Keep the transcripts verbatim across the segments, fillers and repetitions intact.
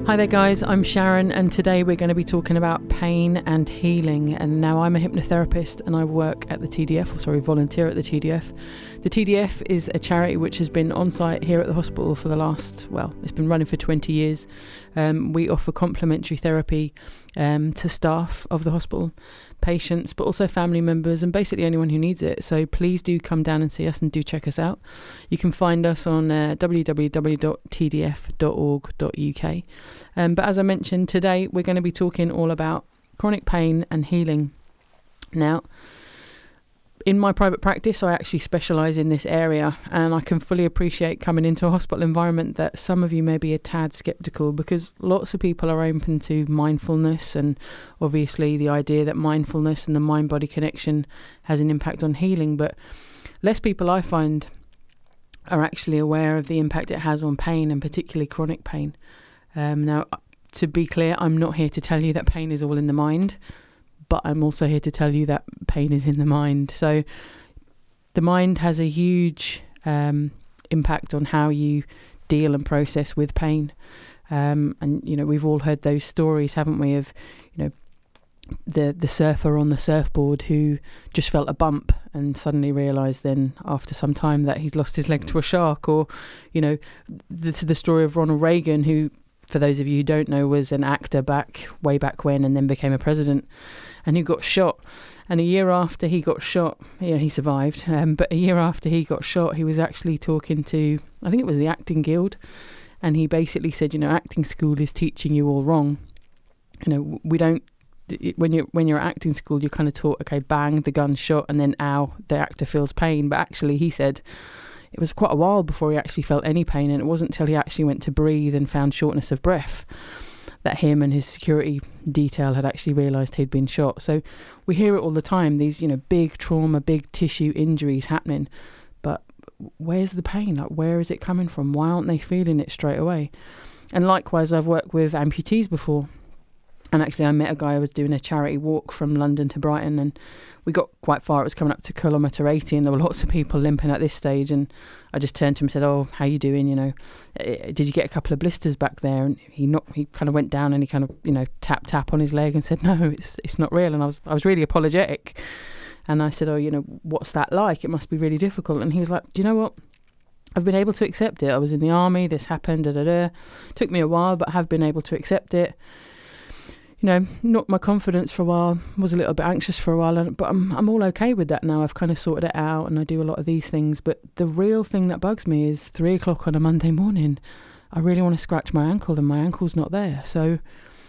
Hi there guys, I'm Sharon and today we're going to be talking about pain and healing. And now I'm a hypnotherapist and I work at the T D F, or sorry, volunteer at the T D F. The T D F is a charity which has been on site here at the hospital for the last, well, it's been running for twenty years. Um, we offer complementary therapy um, to staff of the hospital, patients, but also family members and basically anyone who needs it. So please do come down and see us and do check us out. You can find us on uh, w w w dot t d f dot org dot u k. Um, but as I mentioned, today we're going to be talking all about chronic pain and healing. Now, in my private practice, I actually specialise in this area, and I can fully appreciate coming into a hospital environment that some of you may be a tad sceptical, because lots of people are open to mindfulness and obviously the idea that mindfulness and the mind-body connection has an impact on healing, but less people I find are actually aware of the impact it has on pain, and particularly chronic pain. Um, now, to be clear, I'm not here to tell you that pain is all in the mind, but I'm also here to tell you that pain is in the mind. So the mind has a huge um, impact on how you deal and process with pain. Um, and, you know, we've all heard those stories, haven't we, of, you know, the, the surfer on the surfboard who just felt a bump and suddenly realised then after some time that he's lost his leg to a shark. Or, you know, the, the story of Ronald Reagan, who, for those of you who don't know, was an actor back way back when and then became a president, and who got shot. And a year after he got shot, yeah, he survived, um, but a year after he got shot, he was actually talking to, I think it was the Acting Guild, and he basically said, you know, acting school is teaching you all wrong. You know, we don't, when you're, when you're at acting school, you're kind of taught, okay, bang, the gun's shot, and then, ow, the actor feels pain. But actually, he said, it was quite a while before he actually felt any pain, and it wasn't until he actually went to breathe and found shortness of breath that him and his security detail had actually realised he'd been shot. So we hear it all the time, these, you know, big trauma, big tissue injuries happening, but where's the pain? Like, where is it coming from? Why aren't they feeling it straight away? And likewise, I've worked with amputees before, and actually I met a guy who was doing a charity walk from London to Brighton, and we got quite far. It was coming up to kilometre eighty, and there were lots of people limping at this stage, and I just turned to him and said, oh, how you doing? You know, did you get a couple of blisters back there? And he not, he kind of went down and he kind of, you know, tap, tap on his leg and said, no, it's it's not real. And I was I was really apologetic. And I said, oh, you know, what's that like? It must be really difficult. And he was like, do you know what? I've been able to accept it. I was in the army, this happened, da da da. Took me a while, but have been able to accept it. You know, knocked my confidence for a while, was a little bit anxious for a while, and, but I'm I'm all okay with that now. I've kind of sorted it out, and I do a lot of these things. But the real thing that bugs me is three o'clock on a Monday morning. I really want to scratch my ankle, and my ankle's not there. So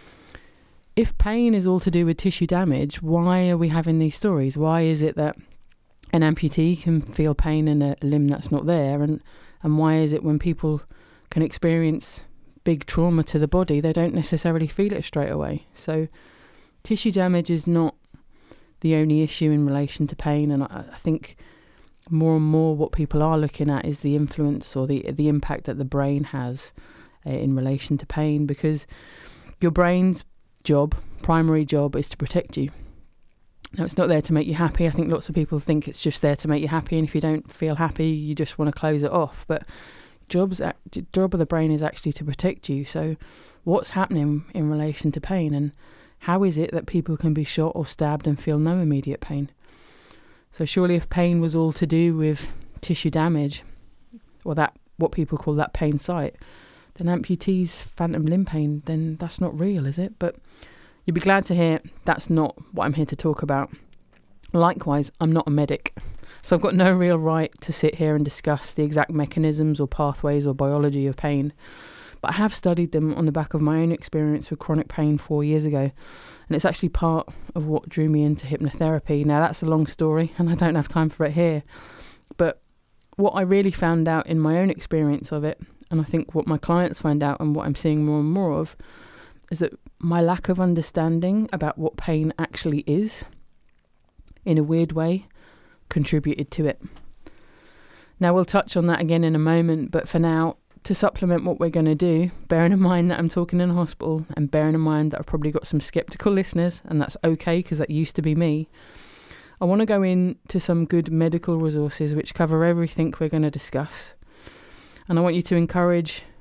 if pain is all to do with tissue damage, why are we having these stories? Why is it that an amputee can feel pain in a limb that's not there? And, and why is it when people can experience big trauma to the body, they don't necessarily feel it straight away? So tissue damage is not the only issue in relation to pain, and I, I think more and more what people are looking at is the influence or the the impact that the brain has uh, in relation to pain, because your brain's job, primary job, is to protect you. Now, it's not there to make you happy. I think lots of people think it's just there to make you happy, and if you don't feel happy, you just want to close it off. But Job's job of the brain is actually to protect you. So what's happening in relation to pain, and how is it that people can be shot or stabbed and feel no immediate pain? So surely if pain was all to do with tissue damage, or that what people call that pain site, then amputees' phantom limb pain, then that's not real, is it? But you'd be glad to hear that's not what I'm here to talk about. Likewise, I'm not a medic. So I've got no real right to sit here and discuss the exact mechanisms or pathways or biology of pain, but I have studied them on the back of my own experience with chronic pain four years ago, and it's actually part of what drew me into hypnotherapy. Now, that's a long story, and I don't have time for it here, but what I really found out in my own experience of it, and I think what my clients find out and what I'm seeing more and more of, is that my lack of understanding about what pain actually is, in a weird way, contributed to it. Now, we'll touch on that again in a moment, but for now, to supplement what we're going to do, bearing in mind that I'm talking in a hospital, and bearing in mind that I've probably got some sceptical listeners, and that's okay because that used to be me, I want to go into some good medical resources which cover everything we're going to discuss. And I want you to encourage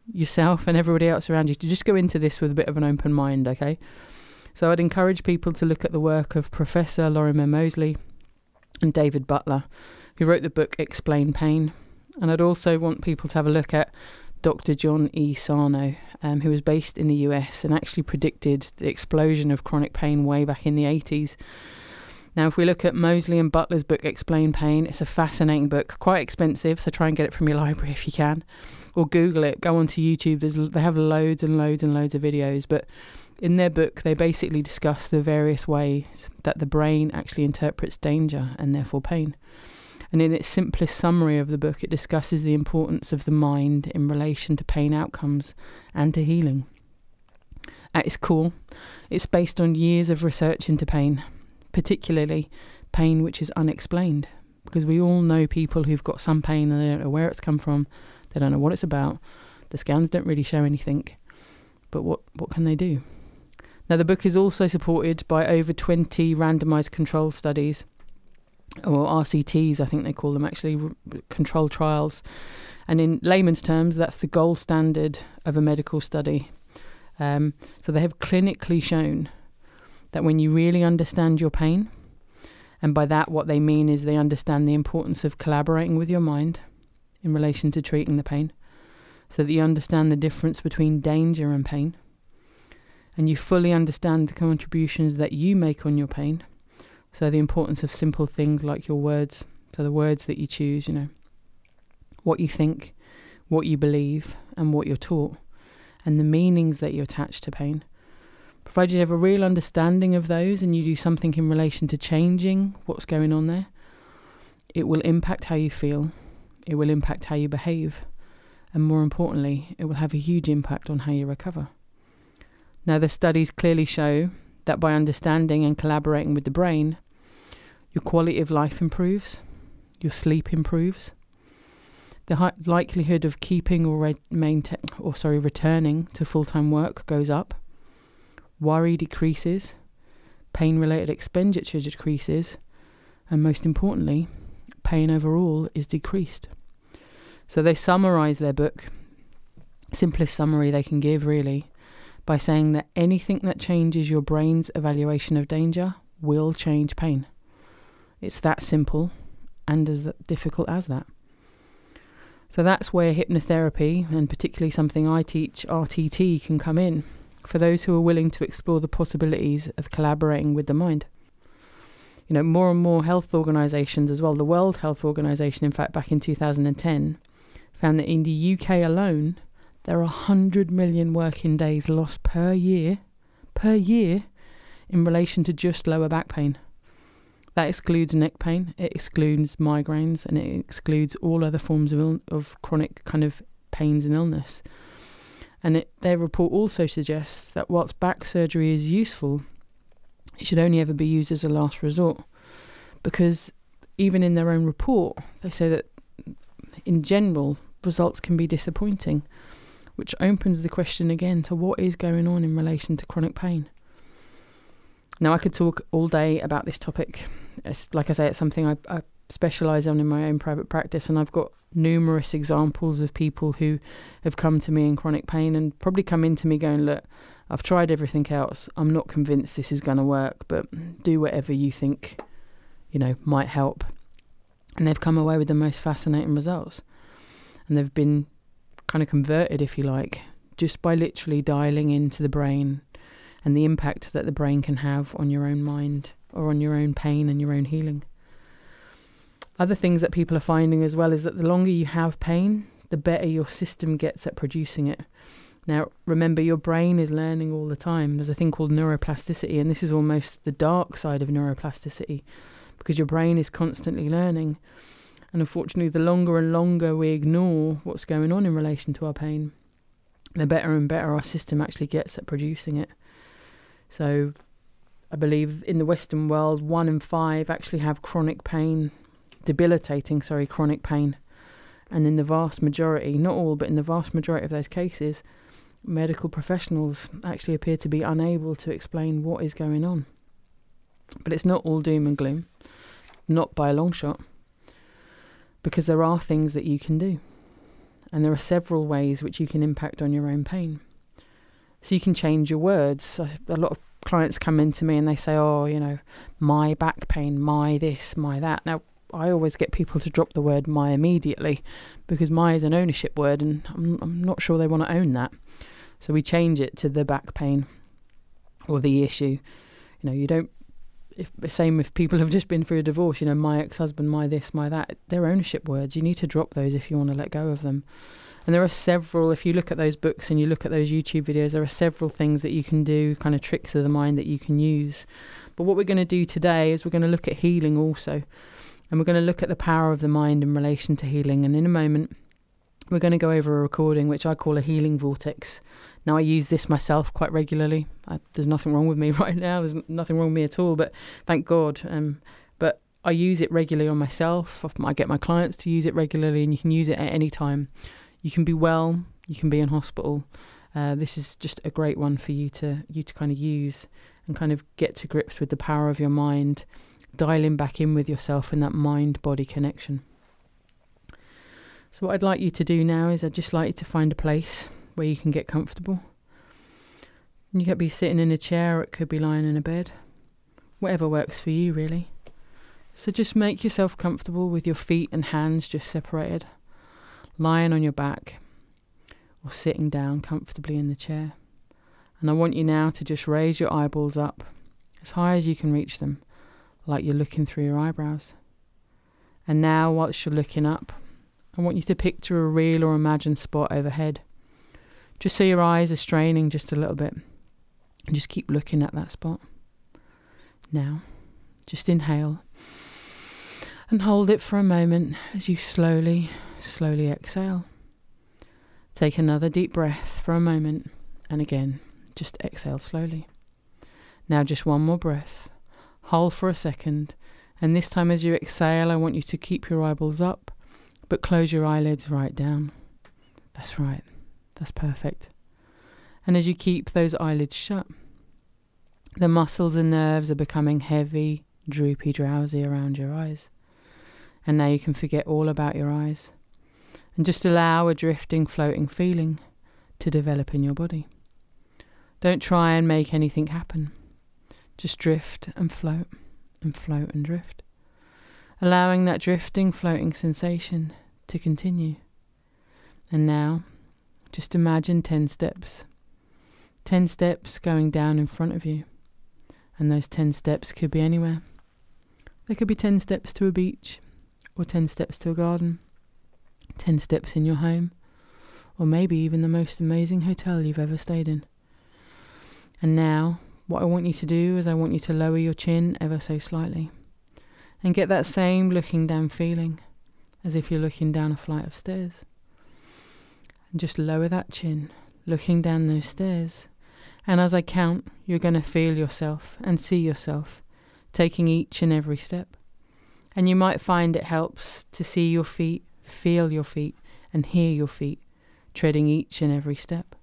yourself and everybody else around you to just go into this with a bit of an open mind, okay? So I'd encourage people to look at the work of Professor Lorimer Moseley and David Butler, who wrote the book Explain Pain. And I'd also want people to have a look at Doctor John E. Sarno, um, who was based in the U S and actually predicted the explosion of chronic pain way back in the eighties. Now, if we look at Moseley and Butler's book Explain Pain, it's a fascinating book, quite expensive, so try and get it from your library if you can, or Google it, go onto YouTube. There's, they have loads and loads and loads of videos, but in their book, they basically discuss the various ways that the brain actually interprets danger and therefore pain. And in its simplest summary of the book, it discusses the importance of the mind in relation to pain outcomes and to healing. At its core, it's based on years of research into pain, particularly pain which is unexplained, because we all know people who've got some pain and they don't know where it's come from, they don't know what it's about, the scans don't really show anything, but what, what can they do? Now, the book is also supported by over twenty randomised control studies, or R C Ts, I think they call them actually, control trials. And in layman's terms, that's the gold standard of a medical study. Um, so they have clinically shown that when you really understand your pain, and by that what they mean is they understand the importance of collaborating with your mind in relation to treating the pain, so that you understand the difference between danger and pain, and you fully understand the contributions that you make on your pain. So the importance of simple things like your words, so the words that you choose, you know, what you think, what you believe, and what you're taught, and the meanings that you attach to pain. Provided you have a real understanding of those and you do something in relation to changing what's going on there, it will impact how you feel, it will impact how you behave, and more importantly, it will have a huge impact on how you recover. Now, the studies clearly show that by understanding and collaborating with the brain, your quality of life improves, your sleep improves, the hi- likelihood of keeping or re- maintain, or sorry, returning to full-time work goes up, worry decreases, pain-related expenditure decreases, and most importantly, pain overall is decreased. So they summarise their book, simplest summary they can give really, by saying that anything that changes your brain's evaluation of danger will change pain. It's that simple and as difficult as that. So that's where hypnotherapy, and particularly something I teach, R T T, can come in, for those who are willing to explore the possibilities of collaborating with the mind. You know, more and more health organisations as well, the World Health Organization, in fact, back in two thousand ten, found that in the U K alone, there are one hundred million working days lost per year, per year, in relation to just lower back pain. That excludes neck pain, it excludes migraines, and it excludes all other forms of Ill- of chronic kind of pains and illness. And it, their report also suggests that whilst back surgery is useful, it should only ever be used as a last resort. Because even in their own report, they say that in general, results can be disappointing, which opens the question again to what is going on in relation to chronic pain. Now, I could talk all day about this topic. It's, like I say, it's something I, I specialise on in my own private practice, and I've got numerous examples of people who have come to me in chronic pain and probably come into me going, look, I've tried everything else, I'm not convinced this is going to work, but do whatever you think, you know, might help. And they've come away with the most fascinating results. And they've been kind of converted, if you like, just by literally dialing into the brain and the impact that the brain can have on your own mind or on your own pain and your own healing. Other things that people are finding as well is that the longer you have pain, the better your system gets at producing it. Now, remember, your brain is learning all the time. There's a thing called neuroplasticity, and this is almost the dark side of neuroplasticity, because your brain is constantly learning. And unfortunately, the longer and longer we ignore what's going on in relation to our pain, the better and better our system actually gets at producing it. So I believe in the Western world, one in five actually have chronic pain, debilitating, sorry, chronic pain. And in the vast majority, not all, but in the vast majority of those cases, medical professionals actually appear to be unable to explain what is going on. But it's not all doom and gloom, not by a long shot, because there are things that you can do. And there are several ways which you can impact on your own pain. So you can change your words. A lot of clients come into me and they say, oh, you know, my back pain, my this, my that. Now, I always get people to drop the word my immediately, because my is an ownership word, and I'm, I'm not sure they want to own that. So we change it to the back pain or the issue. You know, you don't, if same if people have just been through a divorce, you know, my ex-husband, my this, my that, they're ownership words. You need to drop those if you want to let go of them. And there are several, if you look at those books and you look at those YouTube videos, there are several things that you can do, kind of tricks of the mind that you can use. But what we're going to do today is we're going to look at healing also. And we're going to look at the power of the mind in relation to healing. And in a moment, we're going to go over a recording, which I call a healing vortex. Now, I use this myself quite regularly. I, there's nothing wrong with me right now. There's nothing wrong with me at all, but thank God. Um, but I use it regularly on myself. I get my clients to use it regularly, and you can use it at any time. You can be well, you can be in hospital. Uh, this is just a great one for you to you to kind of use and kind of get to grips with the power of your mind, dialing back in with yourself in that mind-body connection. So what I'd like you to do now is I'd just like you to find a place where you can get comfortable. You could be sitting in a chair, or it could be lying in a bed. Whatever works for you, really. So just make yourself comfortable with your feet and hands just separated, lying on your back or sitting down comfortably in the chair. And I want you now to just raise your eyeballs up as high as you can reach them, like you're looking through your eyebrows. And now, whilst you're looking up, I want you to picture a real or imagined spot overhead, just so your eyes are straining just a little bit. And just keep looking at that spot. Now, just inhale and hold it for a moment as you slowly, slowly exhale. Take another deep breath for a moment, and again, just exhale slowly. Now just one more breath. Hold for a second, and this time as you exhale, I want you to keep your eyeballs up, but close your eyelids right down. That's right. That's perfect. And as you keep those eyelids shut, the muscles and nerves are becoming heavy, droopy, drowsy around your eyes. And now you can forget all about your eyes and just allow a drifting, floating feeling to develop in your body. Don't try and make anything happen. Just drift and float and float and drift, allowing that drifting, floating sensation to continue. And now, just imagine ten steps. Ten steps going down in front of you. And those ten steps could be anywhere. They could be ten steps to a beach, or ten steps to a garden, ten steps in your home, or maybe even the most amazing hotel you've ever stayed in. And now, what I want you to do is I want you to lower your chin ever so slightly and get that same looking down feeling as if you're looking down a flight of stairs. And just lower that chin, looking down those stairs. And as I count, you're going to feel yourself and see yourself taking each and every step. And you might find it helps to see your feet, feel your feet, and hear your feet treading each and every step.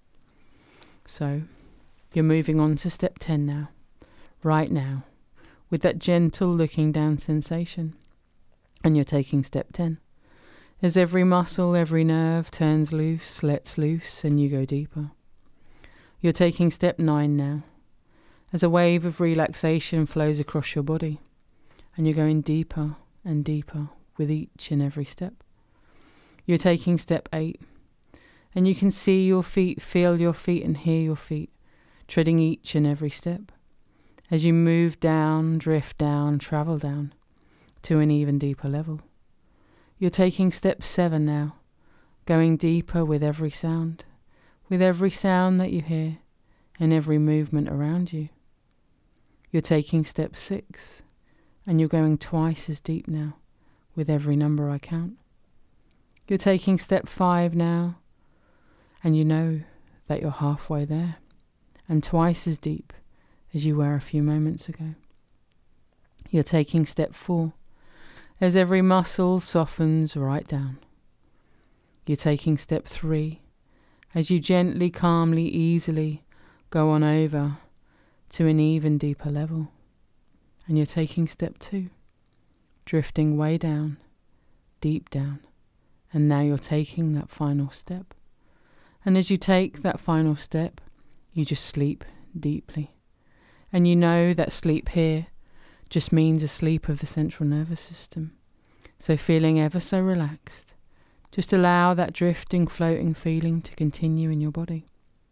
So, you're moving on to step ten now, right now, with that gentle looking down sensation. And you're taking step ten. As every muscle, every nerve turns loose, lets loose, and you go deeper. You're taking step nine now, as a wave of relaxation flows across your body, and you're going deeper and deeper with each and every step. You're taking step eight, and you can see your feet, feel your feet, and hear your feet, treading each and every step, as you move down, drift down, travel down, to an even deeper level. You're taking step seven now, going deeper with every sound, with every sound that you hear, and every movement around you. You're taking step six, and you're going twice as deep now, with every number I count. You're taking step five now, and you know that you're halfway there, and twice as deep as you were a few moments ago. You're taking step four, as every muscle softens right down. You're taking step three, as you gently, calmly, easily go on over to an even deeper level. And you're taking step two, drifting way down, deep down, And now you're taking that final step. And as you take that final step, you just sleep deeply. And you know that sleep here just means a sleep of the central nervous system. So feeling ever so relaxed, just allow that drifting, floating feeling to continue in your body.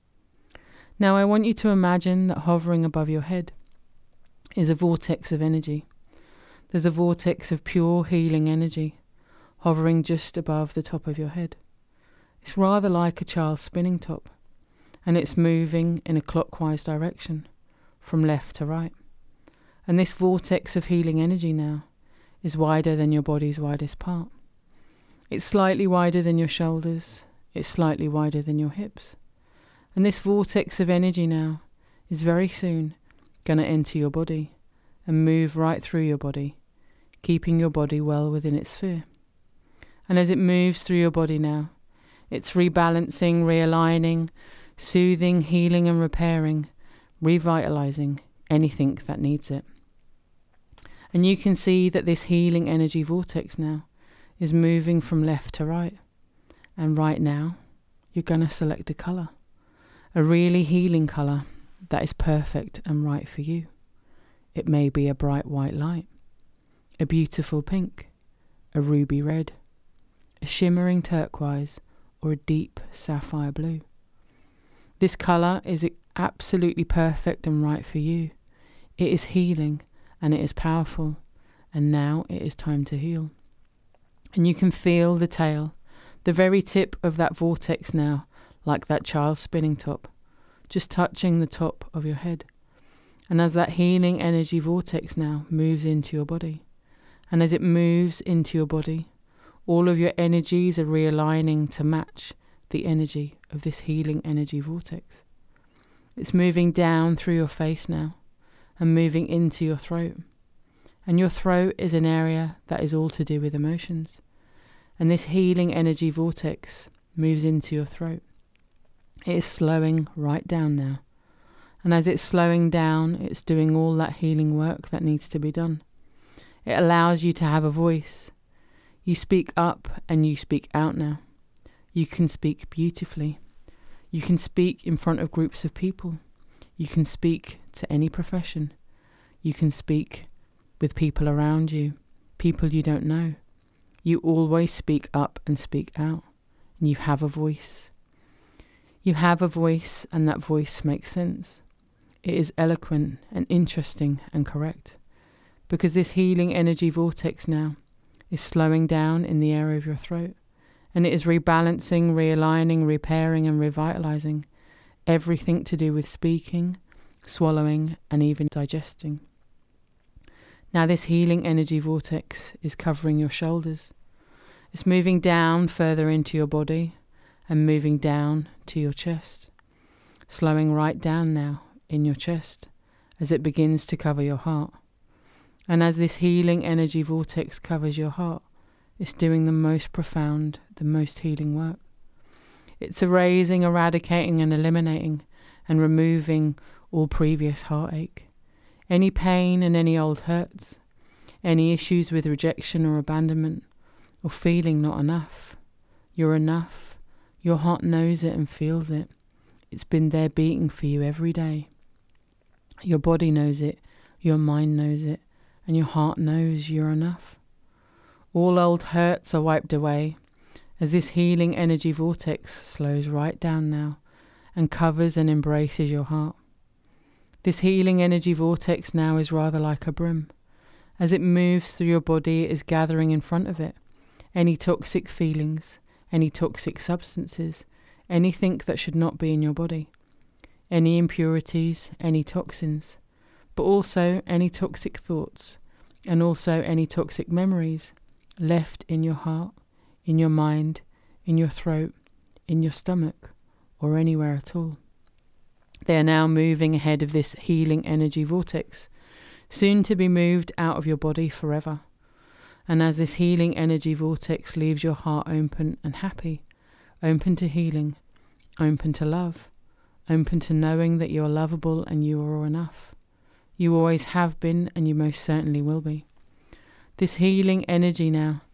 Now I want you to imagine that hovering above your head is a vortex of energy. There's a vortex of pure healing energy hovering just above the top of your head. It's rather like a child's spinning top, and it's moving in a clockwise direction from left to right. And this vortex of healing energy now is wider than your body's widest part. It's slightly wider than your shoulders. It's slightly wider than your hips. And this vortex of energy now is very soon going to enter your body and move right through your body, keeping your body well within its sphere. And as it moves through your body now, it's rebalancing, realigning, soothing, healing and repairing, revitalizing anything that needs it. And you can see that this healing energy vortex now is moving from left to right. And right now, you're going to select a colour, a really healing colour that is perfect and right for you. It may be a bright white light, a beautiful pink, a ruby red, a shimmering turquoise, or a deep sapphire blue. This colour is absolutely perfect and right for you. It is healing and it is powerful, and now it is time to heal. And you can feel the tail, the very tip of that vortex now, like that child's spinning top, just touching the top of your head. And as that healing energy vortex now moves into your body, and as it moves into your body, all of your energies are realigning to match the energy of this healing energy vortex. It's moving down through your face now and moving into your throat. And your throat is an area that is all to do with emotions. And this healing energy vortex moves into your throat. It is slowing right down now. And as it's slowing down, it's doing all that healing work that needs to be done. It allows you to have a voice. You speak up and you speak out now. You can speak beautifully. You can speak in front of groups of people. You can speak to any profession. You can speak with people around you, people you don't know. You always speak up and speak out, and you have a voice. You have a voice, and that voice makes sense. It is eloquent and interesting and correct, because this healing energy vortex now is slowing down in the area of your throat, and it is rebalancing, realigning, repairing and revitalizing everything to do with speaking, swallowing and even digesting. Now this healing energy vortex is covering your shoulders. It's moving down further into your body and moving down to your chest, slowing right down now in your chest as it begins to cover your heart. And as this healing energy vortex covers your heart, it's doing the most profound, the most healing work. It's erasing, eradicating and eliminating and removing all previous heartache, any pain and any old hurts, any issues with rejection or abandonment, or feeling not enough. You're enough. Your heart knows it and feels it. It's been there beating for you every day. Your body knows it, your mind knows it, and your heart knows you're enough. All old hurts are wiped away as this healing energy vortex slows right down now and covers and embraces your heart. This healing energy vortex now is rather like a broom. As it moves through your body, it is gathering in front of it any toxic feelings, any toxic substances, anything that should not be in your body, any impurities, any toxins, but also any toxic thoughts, and also any toxic memories left in your heart, in your mind, in your throat, in your stomach, or anywhere at all. They are now moving ahead of this healing energy vortex, soon to be moved out of your body forever. And as this healing energy vortex leaves your heart open and happy, open to healing, open to love, open to knowing that you are lovable and you are enough. You always have been and you most certainly will be. This healing energy now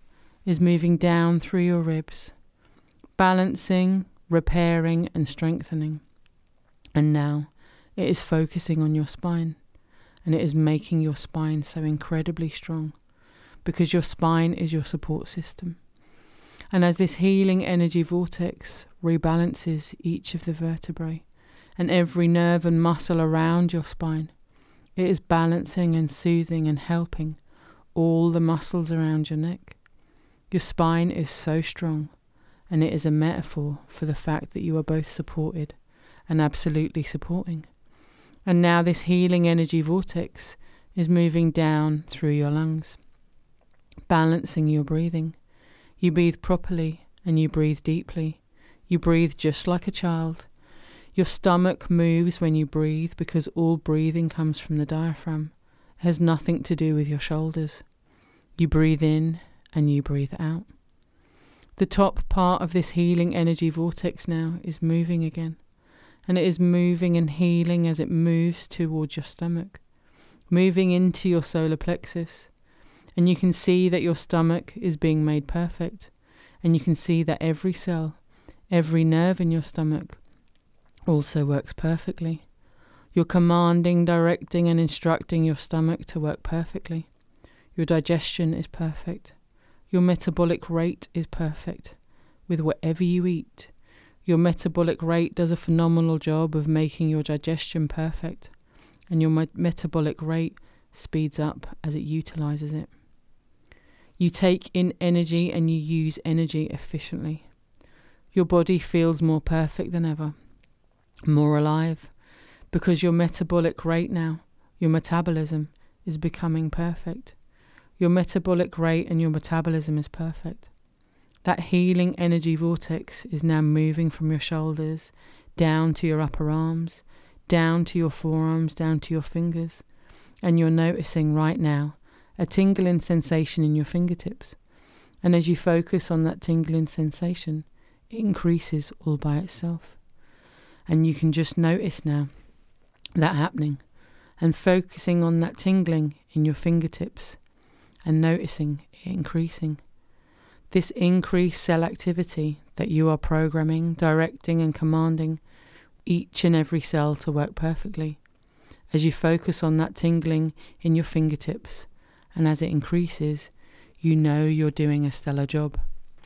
is moving down through your ribs, balancing, repairing and strengthening. And now it is focusing on your spine, and it is making your spine so incredibly strong, because your spine is your support system. And as this healing energy vortex rebalances each of the vertebrae and every nerve and muscle around your spine, it is balancing and soothing and helping all the muscles around your neck. Your spine is so strong, and it is a metaphor for the fact that you are both supported and absolutely supporting. And now this healing energy vortex is moving down through your lungs, balancing your breathing. You breathe properly and you breathe deeply. You breathe just like a child. Your stomach moves when you breathe, because all breathing comes from the diaphragm. It has nothing to do with your shoulders. You breathe in and you breathe out. The top part of this healing energy vortex now is moving again, and it is moving and healing as it moves towards your stomach, moving into your solar plexus. And you can see that your stomach is being made perfect, and you can see that every cell, every nerve in your stomach also works perfectly. You're commanding, directing and instructing your stomach to work perfectly. Your digestion is perfect. Your metabolic rate is perfect. With whatever you eat, your metabolic rate does a phenomenal job of making your digestion perfect, and your me- metabolic rate speeds up as it utilizes it. You take in energy and you use energy efficiently. Your body feels more perfect than ever, more alive, because your metabolic rate now, your metabolism, is becoming perfect. Your metabolic rate and your metabolism is perfect. That healing energy vortex is now moving from your shoulders down to your upper arms, down to your forearms, down to your fingers. And you're noticing right now a tingling sensation in your fingertips. And as you focus on that tingling sensation, it increases all by itself. And you can just notice now that happening, and focusing on that tingling in your fingertips and noticing it increasing. This increased cell activity that you are programming, directing and commanding each and every cell to work perfectly. As you focus on that tingling in your fingertips, and as it increases, you know you're doing a stellar job.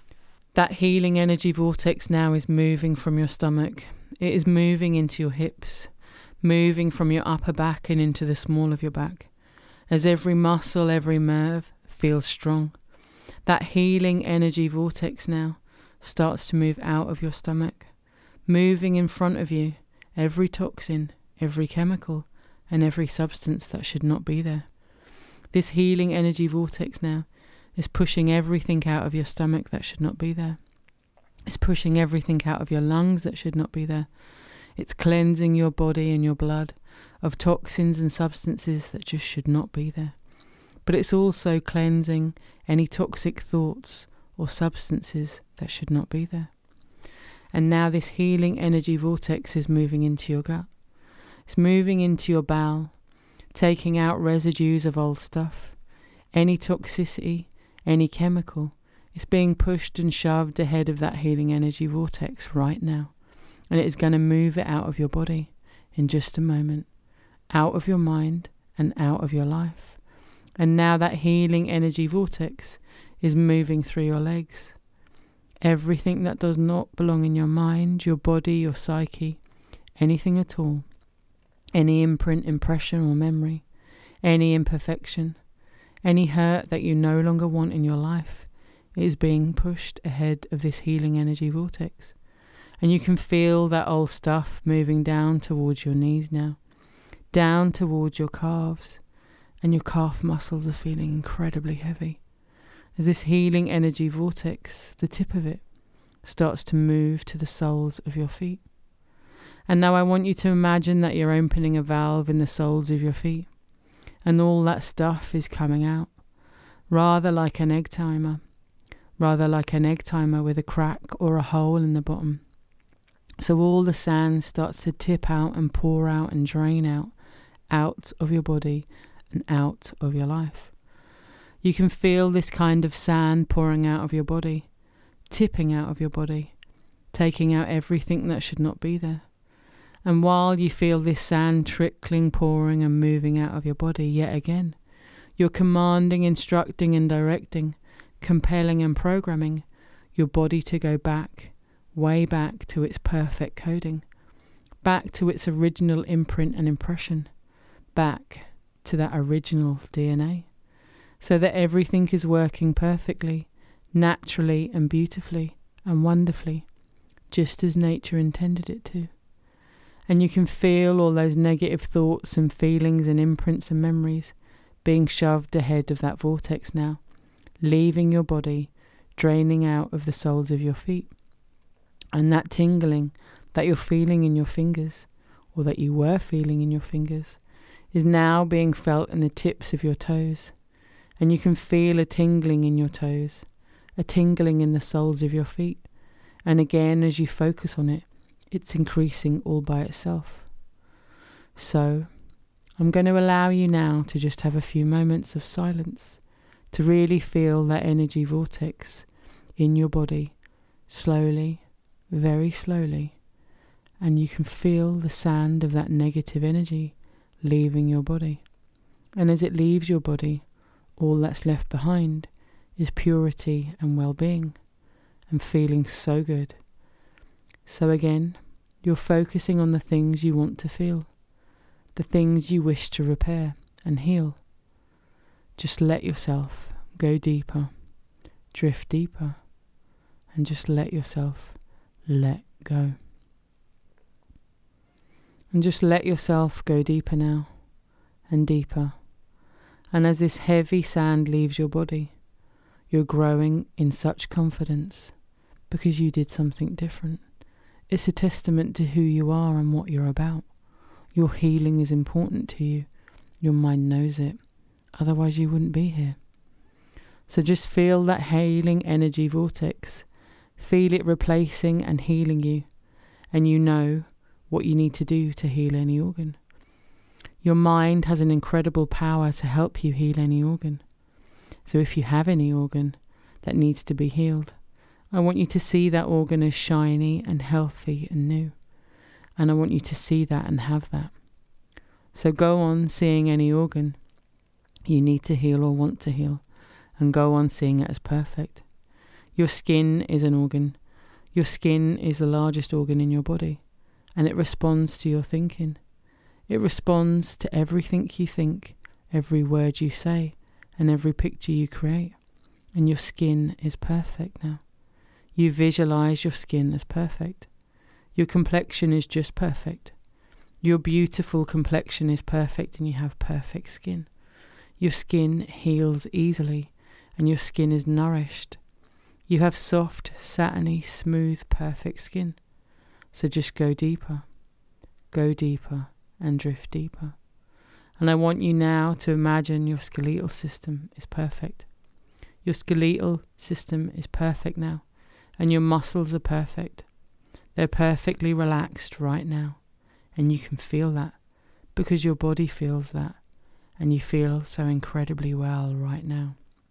That healing energy vortex now is moving from your stomach. It is moving into your hips, moving from your upper back and into the small of your back, as every muscle, every nerve feels strong. That healing energy vortex now starts to move out of your stomach, moving in front of you every toxin, every chemical, and every substance that should not be there. This healing energy vortex now is pushing everything out of your stomach that should not be there. It's pushing everything out of your lungs that should not be there. It's cleansing your body and your blood of toxins and substances that just should not be there. But it's also cleansing any toxic thoughts or substances that should not be there. And now this healing energy vortex is moving into your gut. It's moving into your bowel, taking out residues of old stuff, any toxicity, any chemical. It's being pushed and shoved ahead of that healing energy vortex right now. And it is going to move it out of your body in just a moment, out of your mind and out of your life. And now that healing energy vortex is moving through your legs. Everything that does not belong in your mind, your body, your psyche, anything at all, any imprint, impression or memory, any imperfection, any hurt that you no longer want in your life, is being pushed ahead of this healing energy vortex. And you can feel that old stuff moving down towards your knees now, down towards your calves, and your calf muscles are feeling incredibly heavy. As this healing energy vortex, the tip of it, starts to move to the soles of your feet. And now I want you to imagine that you're opening a valve in the soles of your feet, and all that stuff is coming out, rather like an egg timer, rather like an egg timer with a crack or a hole in the bottom. So all the sand starts to tip out and pour out and drain out, out of your body and out of your life. You can feel this kind of sand pouring out of your body, tipping out of your body, taking out everything that should not be there. And while you feel this sand trickling, pouring and moving out of your body yet again, you're commanding, instructing and directing, compelling and programming your body to go back, way back to its perfect coding, back to its original imprint and impression, back to that original D N A, so that everything is working perfectly, naturally and beautifully and wonderfully, just as nature intended it to. And you can feel all those negative thoughts and feelings and imprints and memories being shoved ahead of that vortex now, leaving your body, draining out of the soles of your feet. And that tingling that you're feeling in your fingers, or that you were feeling in your fingers, is now being felt in the tips of your toes. And you can feel a tingling in your toes, a tingling in the soles of your feet. And again, as you focus on it, it's increasing all by itself. So, I'm going to allow you now to just have a few moments of silence, to really feel that energy vortex in your body, slowly, very slowly. And you can feel the sand of that negative energy leaving your body. And as it leaves your body, all that's left behind is purity and well-being and feeling so good. So again, you're focusing on the things you want to feel, the things you wish to repair and heal. Just let yourself go deeper, drift deeper, and just let yourself let go. And just let yourself go deeper now, and deeper. And as this heavy sand leaves your body, you're growing in such confidence because you did something different. It's a testament to who you are and what you're about. Your healing is important to you. Your mind knows it. Otherwise you wouldn't be here. So just feel that healing energy vortex. Feel it replacing and healing you. And you know what you need to do to heal any organ. Your mind has an incredible power to help you heal any organ. So if you have any organ that needs to be healed, I want you to see that organ as shiny and healthy and new. And I want you to see that and have that. So go on seeing any organ you need to heal or want to heal, and go on seeing it as perfect. Your skin is an organ. Your skin is the largest organ in your body, and it responds to your thinking. It responds to everything you think, every word you say, and every picture you create. And your skin is perfect now. You visualize your skin as perfect. Your complexion is just perfect. Your beautiful complexion is perfect, and you have perfect skin. Your skin heals easily, and your skin is nourished. You have soft, satiny, smooth, perfect skin. So just go deeper, go deeper, and drift deeper. And I want you now to imagine your skeletal system is perfect. Your skeletal system is perfect now, and your muscles are perfect. They're perfectly relaxed right now, and you can feel that because your body feels that, and you feel so incredibly well right now.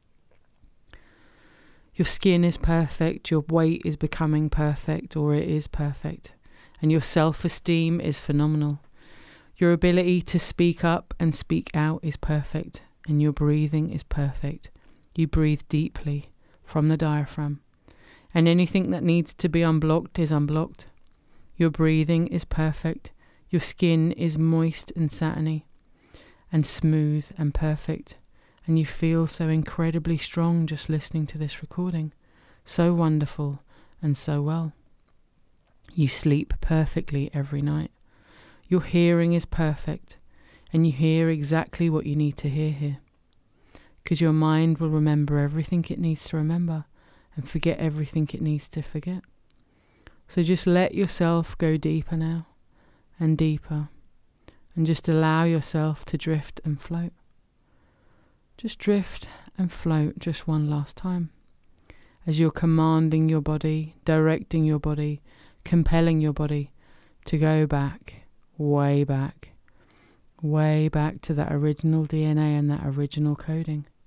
Your skin is perfect, your weight is becoming perfect, or it is perfect, and your self-esteem is phenomenal. Your ability to speak up and speak out is perfect, and your breathing is perfect. You breathe deeply from the diaphragm, and anything that needs to be unblocked is unblocked. Your breathing is perfect. Your skin is moist and satiny and smooth and perfect, and you feel so incredibly strong just listening to this recording. So wonderful and so well. You sleep perfectly every night. Your hearing is perfect, and you hear exactly what you need to hear here, because your mind will remember everything it needs to remember and forget everything it needs to forget. So just let yourself go deeper now, and deeper, and just allow yourself to drift and float. Just drift and float just one last time, as you're commanding your body, directing your body, compelling your body to go back, way back, way back to that original D N A and that original coding.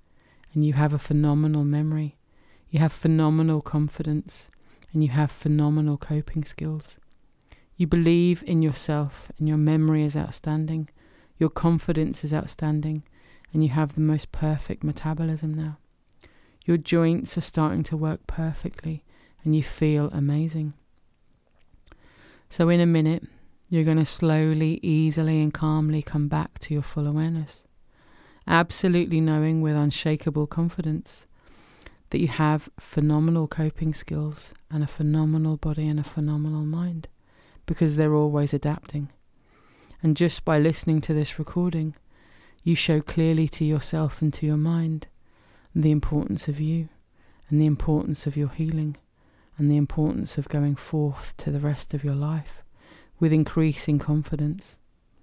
and you have a phenomenal memory. You have phenomenal confidence, and you have phenomenal coping skills. You believe in yourself, and your memory is outstanding. Your confidence is outstanding, and you have the most perfect metabolism now. Your joints are starting to work perfectly, and you feel amazing. So in a minute, you're going to slowly, easily and calmly come back to your full awareness, absolutely knowing with unshakable confidence that you have phenomenal coping skills and a phenomenal body and a phenomenal mind, because they're always adapting. And just by listening to this recording, you show clearly to yourself and to your mind the importance of you and the importance of your healing and the importance of going forth to the rest of your life with increasing confidence.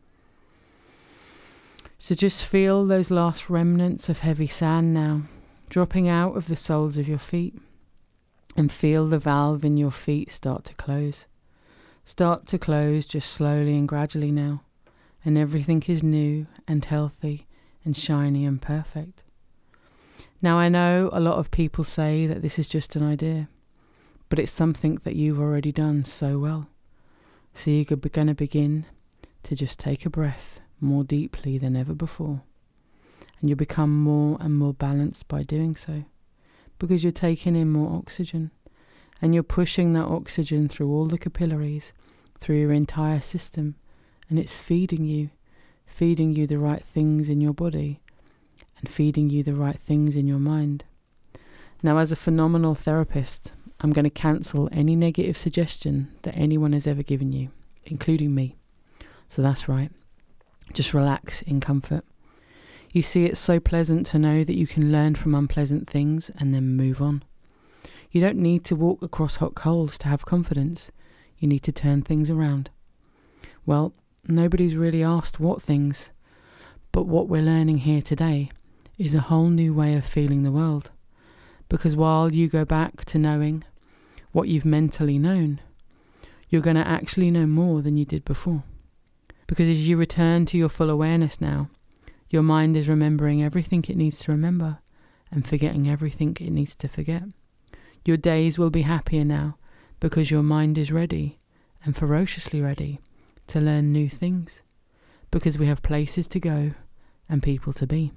So just feel those last remnants of heavy sand now, dropping out of the soles of your feet, and feel the valve in your feet start to close. Start to close just slowly and gradually now, and everything is new and healthy and shiny and perfect. Now I know a lot of people say that this is just an idea, but it's something that you've already done so well. So you're going to begin to just take a breath more deeply than ever before. And you'll become more and more balanced by doing so, because you're taking in more oxygen, and you're pushing that oxygen through all the capillaries, through your entire system, and it's feeding you, feeding you the right things in your body, and feeding you the right things in your mind. Now, as a phenomenal therapist, I'm going to cancel any negative suggestion that anyone has ever given you, including me. So that's right. Just relax in comfort. You see, it's so pleasant to know that you can learn from unpleasant things and then move on. You don't need to walk across hot coals to have confidence. You need to turn things around. Well, nobody's really asked what things, but what we're learning here today is a whole new way of feeling the world. Because while you go back to knowing what you've mentally known, you're going to actually know more than you did before. Because as you return to your full awareness now, your mind is remembering everything it needs to remember and forgetting everything it needs to forget. Your days will be happier now because your mind is ready and ferociously ready to learn new things, because we have places to go and people to be.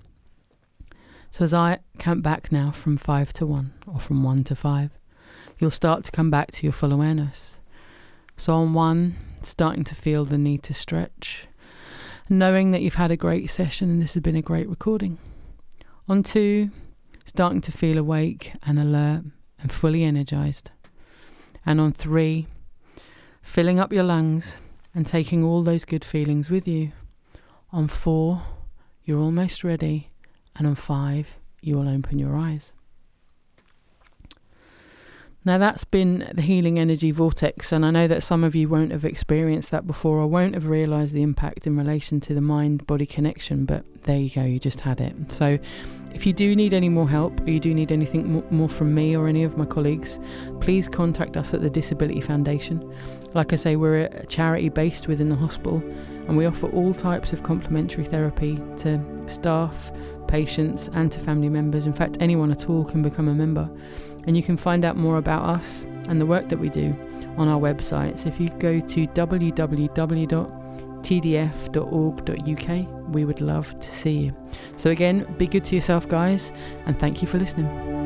So as I count back now from five to one, or from one to five, you'll start to come back to your full awareness. So on one, starting to feel the need to stretch, knowing that you've had a great session and this has been a great recording. On two, starting to feel awake and alert and fully energized. And on three, filling up your lungs and taking all those good feelings with you. On four, you're almost ready. And on five, you will open your eyes. Now that's been the Healing Energy Vortex, and I know that some of you won't have experienced that before or won't have realised the impact in relation to the mind-body connection, but there you go, you just had it. So if you do need any more help, or you do need anything more from me or any of my colleagues, please contact us at the Disability Foundation. Like I say, we're a charity based within the hospital, and we offer all types of complementary therapy to staff, patients and to family members. In fact, anyone at all can become a member. And you can find out more about us and the work that we do on our website. So if you go to w w w dot t d f dot org dot u k, we would love to see you. So again, be good to yourself, guys, and thank you for listening.